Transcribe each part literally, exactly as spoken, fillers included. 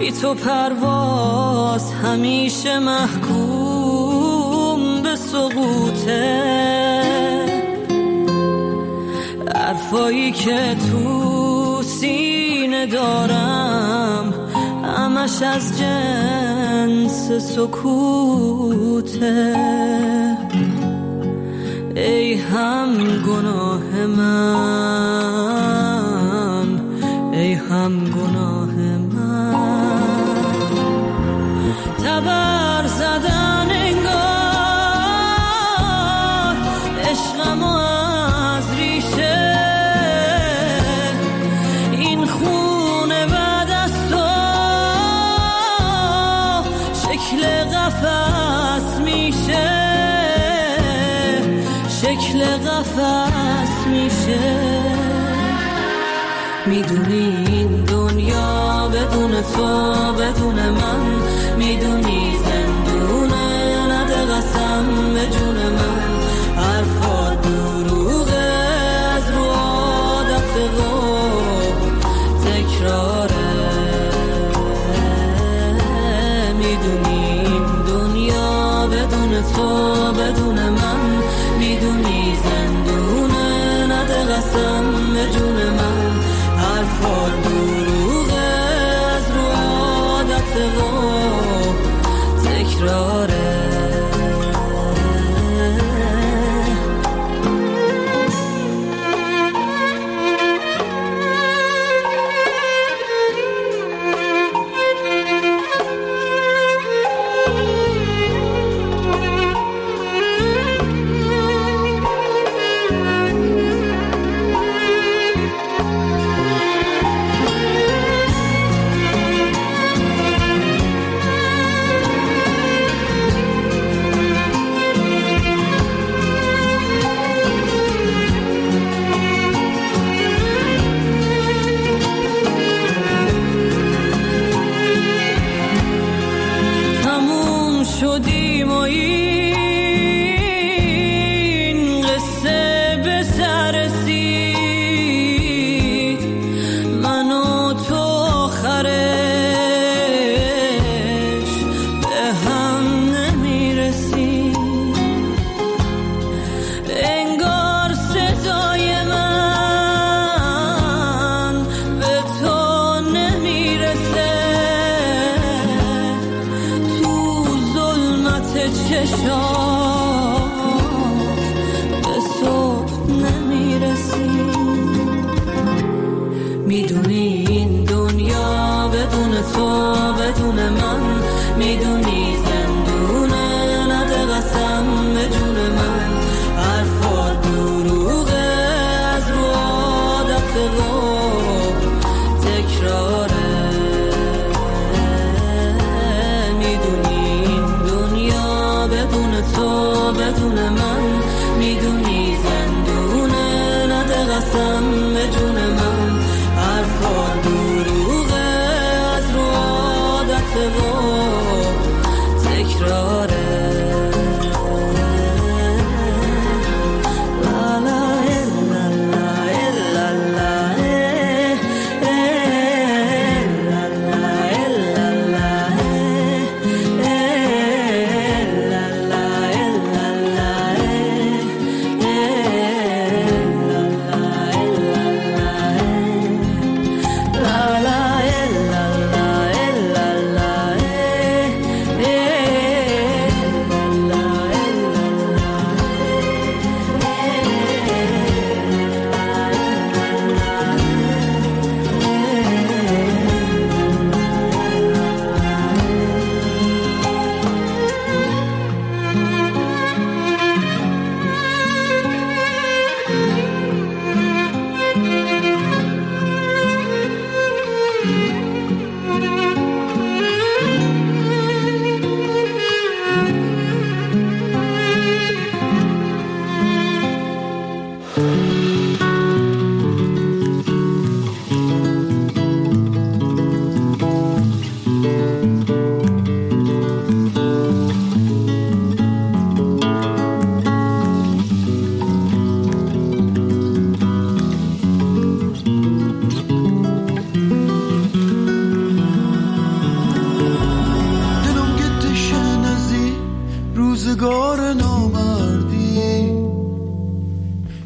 بی تو پرواز همیشه محکوم به سقوطه. حرفایی که تو سینه دارم همش از جنس سکوته. ای هم گناه من، ای هم گناه من، تبر زدن انگار عشقمو از ریشه. این خونه بعد از تو شکل قفس میشه، شکل قفس میشه. میدونی این دنیا بدون تو بدون من، میدونی زندونه، نده قسم به جون من. حرفا دروغه از رو عادت و تکراره. میدونی این دنیا بدون تو بدون من، میدونی زندونه، نده قسم به جون من. حرفا دروغه از رو عادت و تکراره. شدیم و این قصه به سر رسید، من و تو آخرش به هم نمیرسیم. انگار صدای من به تو نمیرسه، چشات به صبح نمیرسی. میدونی این دنیا بدون تو بدون من، میدونی زندونه، نده قسم به جون من. حرفا دروغه از رو عادت و تکراره. تو بدون من، میدونی زندونه، نده قسم به جون من. حرفا دروغه از رو عادت و تکراره.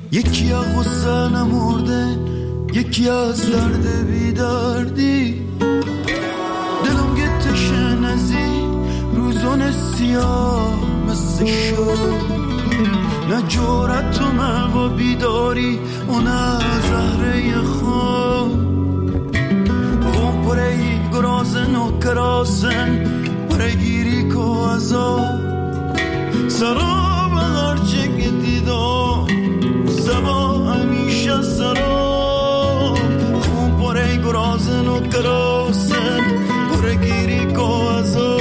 یکی از غصه نمرده، یکی از درد بیدردی. دلم گتشه نزی روزون سیاه مثل شد. نه جورت و مغا بیداری و نه زهره خواب. خون پره گرازن و کراسن پره گیری که ازا سراب هرچه دیدم سبا همیشه سراب. خون پره گرازن و کراسن پره گیری که ازا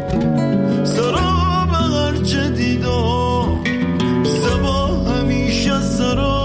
سراب هرچه دیدم سبا همیشه سراب.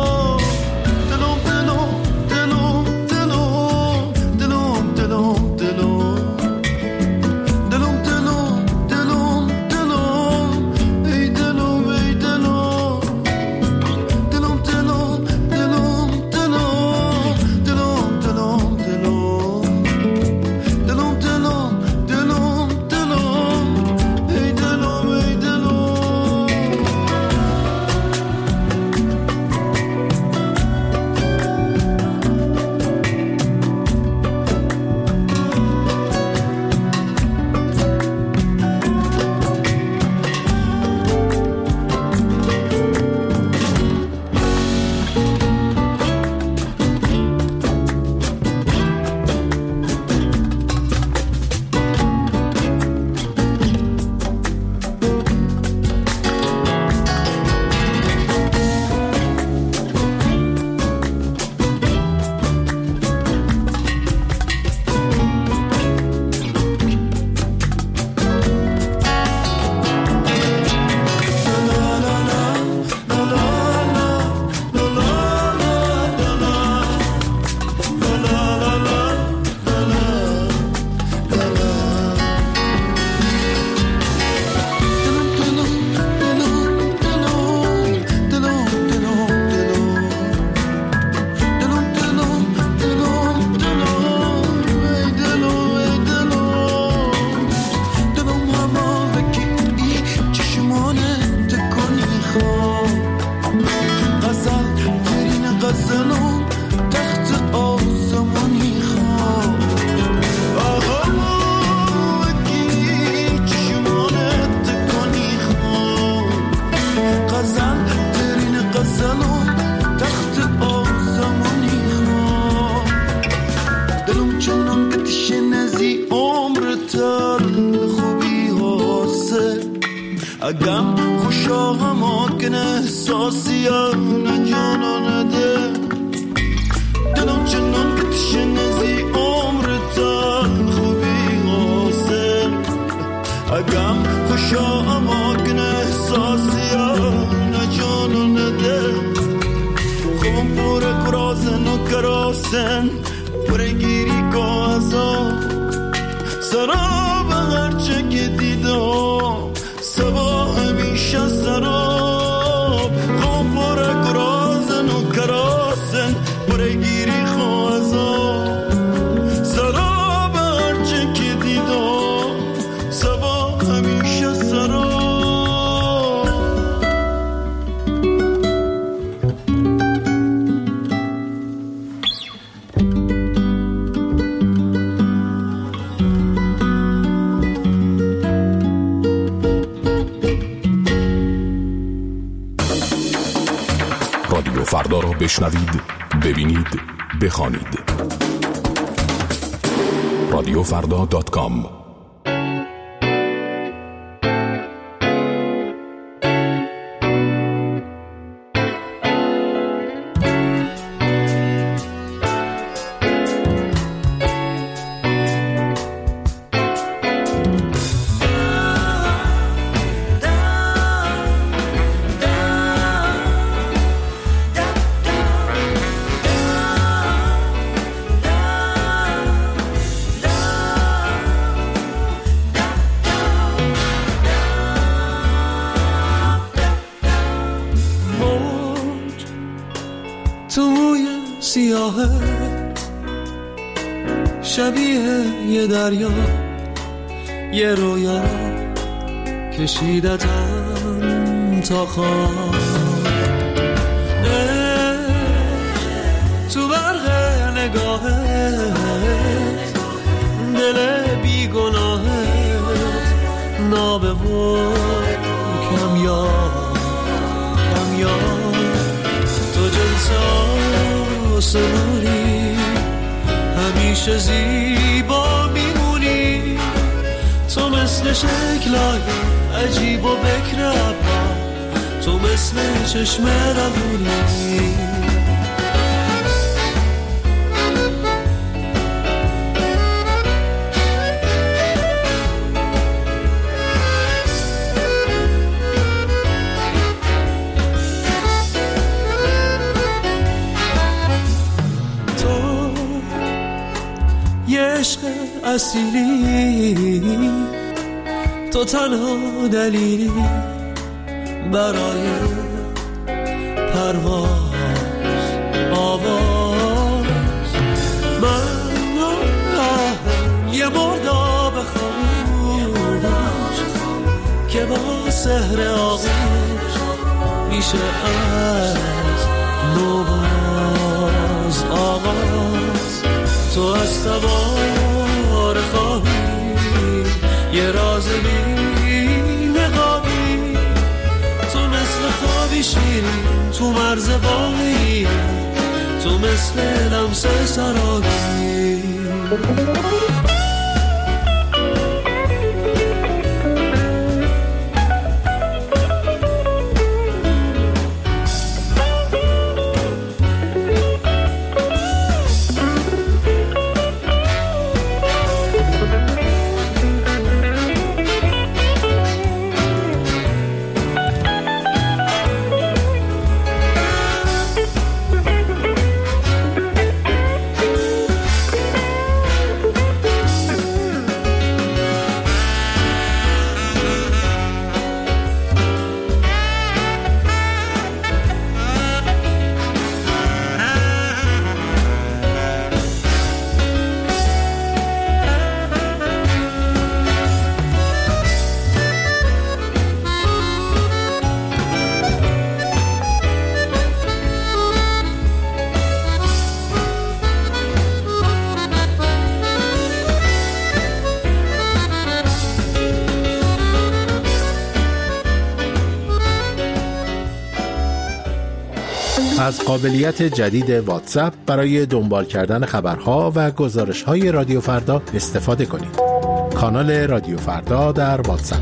اگم خوشا هماکن احساسی نه جانا نده. دلم چنان کتشه نزی عمرتا خوبی حاصل. اگم خوشا هماکن احساسی نه جانا نده. خوبم پوره کرازن و کراسن پوره گیری که ازا سراب هرچه که دیدم سبا همیشه سراب. خوب پره کرازن و کراسن پره گیری خوازا سراب هرچه که دیدم سبا همیشه سراب. رادیو فردا را بشنوید، ببینید، بخوانید. رادیو فردا دات کام. شبیه یه دریا، یه رویا کشیدتم تا خواب. تو برق نگاهت دل بیگناهت نابه و کمیاب کمیاب تو جنس آسمونی همیشه زیبا میمونی تو مثل شکلای عجیب و بکرم تو مثل چشم روونی عشق اصیلی تو تنها دلیلی برای پرواز آواز من یه مرداب خاموش که با سحر آغوش میشه از نوباز آغاز تو از تبار خواهی یه راز بی نقابی تو مثل خوابی شیرین تو مرز واقعی تو مثل لمس سرابی از قابلیت جدید واتساپ برای دنبال کردن خبرها و گزارش‌های رادیو فردا استفاده کنید. کانال رادیو فردا در واتساپ.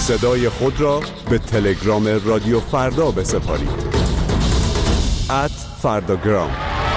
صدای خود را به تلگرام رادیو فردا بسپارید. ات فرداگرام.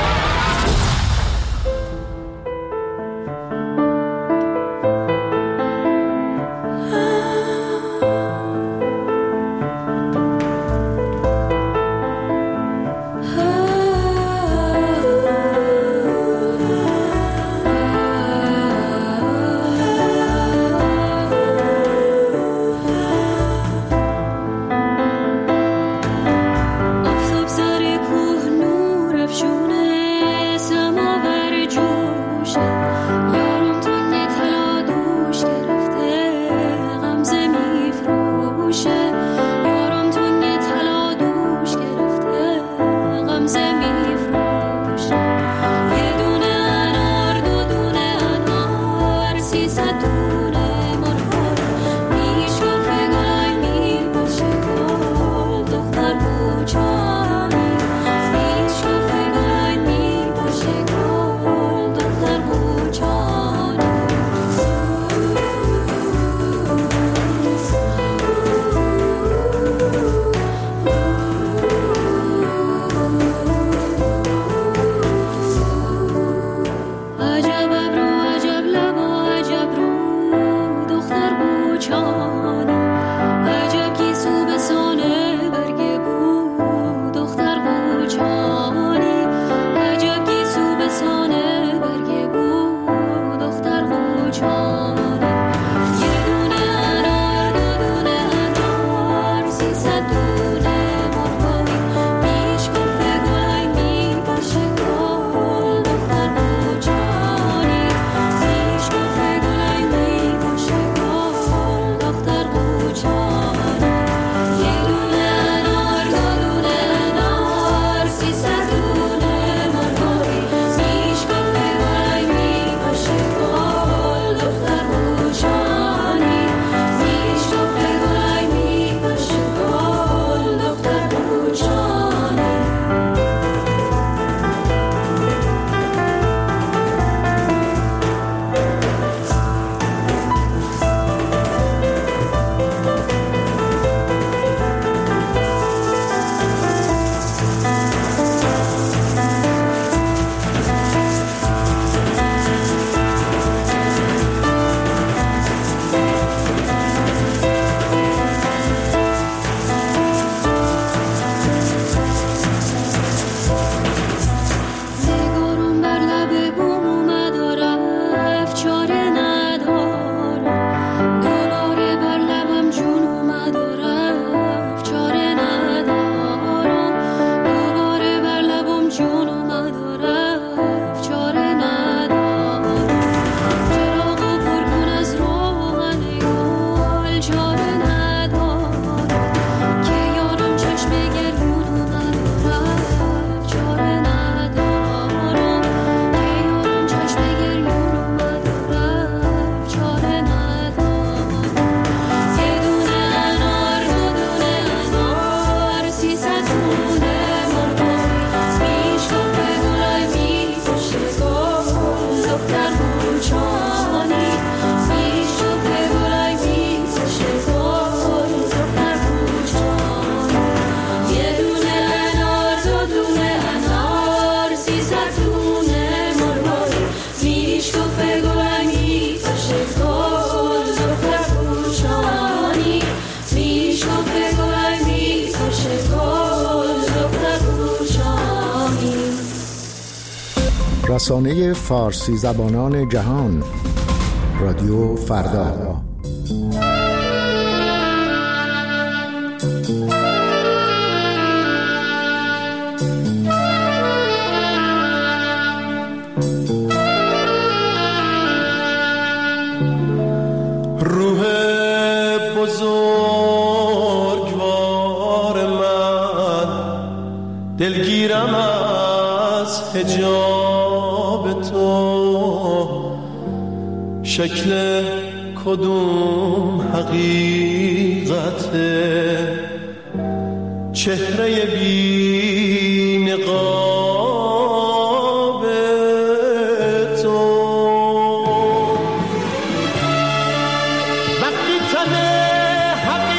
رسانه فارسی زبانان جهان، رادیو فردا. روح بزرگوار من، دلگیرم از حجاب تو، شکل کدوم حقیقته، چهره بی نقاب تو. وقتی تن حق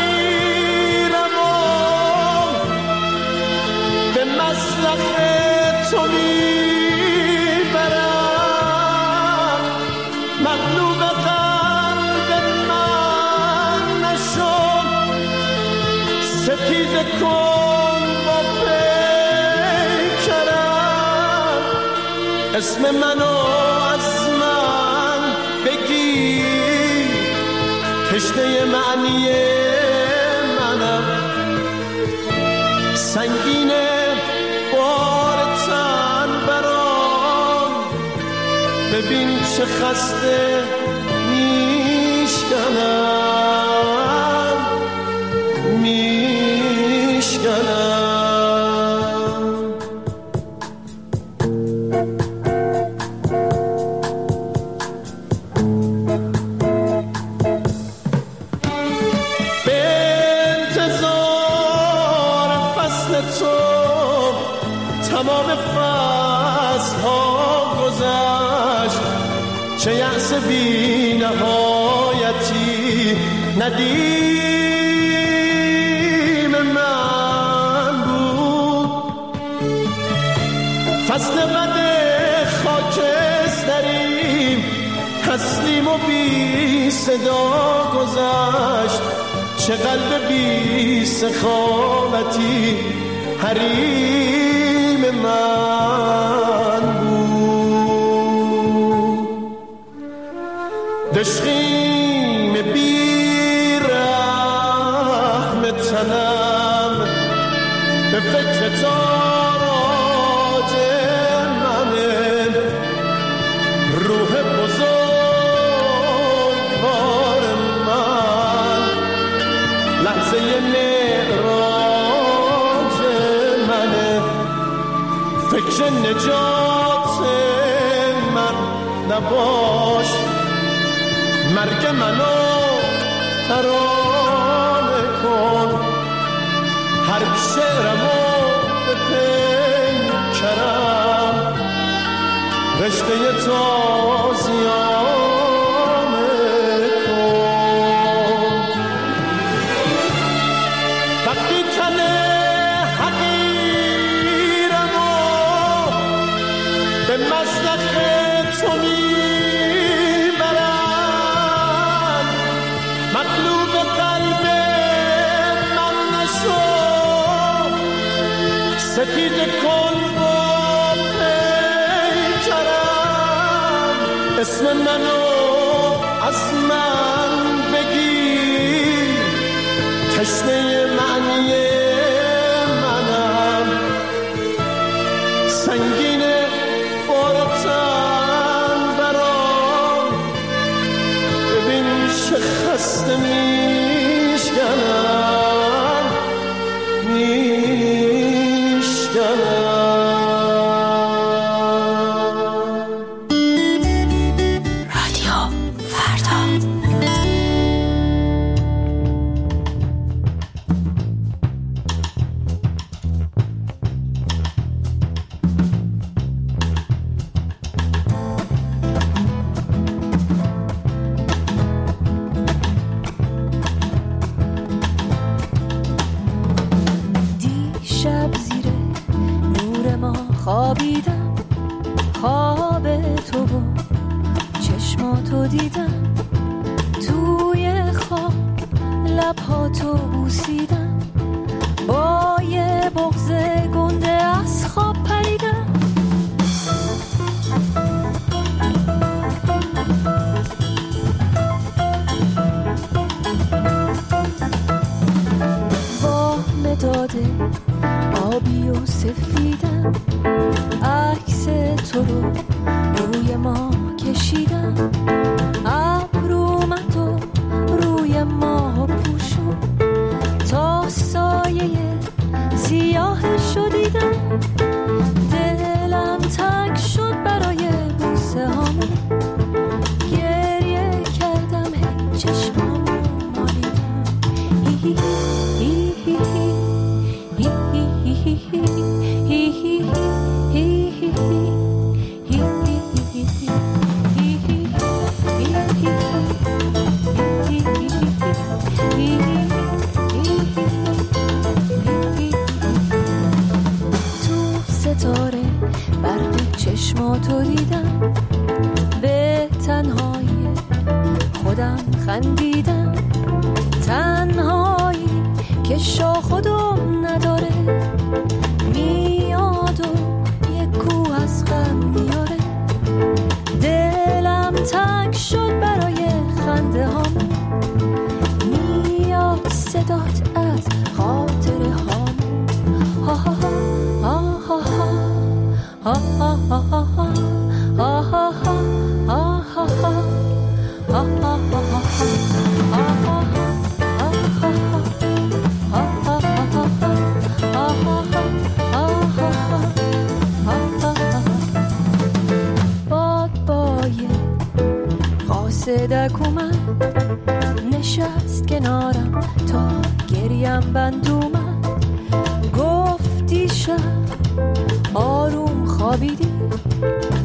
تو میبرم، مغلوب قلب من نشو، ستیزه کن با پیکرم، اسم منو از من بگیر، تشنه معنی منم، سنگینه بار تن برام، ببین چه خسته میشکنم میشکنم. تمام فصل ها گذشت، چه یأس بی نهایتی ندیم من بود، فصل بد خاکستریم تسلیم و بی صدا گذشت، چه قلب بی سخاوتی حریم من بود، دشقیم بی رحم تنم به فکر تاراج منه، روح بزرگوار من لحظه معراج منه، فکر نجات من نباش، مرگ منو ترانه کن، هر شعرمو به پیکرم، رشته تازیانه کن. وقتی تن حقیرمو به مسلخ تو میبرم، مغلوب قلب من نشو، ستیزه کن با پیکرم، اسم منو از من بگیر، تشنه معنی منم، سنگینه بار تن برام، ببین چه خسته میشکنم میشکنم. رادیو فردا. دیشب زیر نور ما خوابیدم، خواب تو و چشماتو دیدم، توی خواب لبهاتو بوسیدم، با یه بغض گنده از خواب پریدم. با مداد آبی و سفیدم، عکس تو رو روی ما کشیدم، ابرومتو روی ما پوشون تا سایه سیاهشو ستاره برق چشماتو دیدم، به تنهایی خودم خندیدم، تنهایی که شاخ و دم نداره، میاد و یک کوه از غم میاره. دلم تنگ شد برای خنده هامون، میاد صدات از خاطره هامون. ها ها ها ها ها ها ها ها ها ها ها صدک اومد نشست کنارم تا گریم بند اومد، گفتی شب آروم خوابیدی،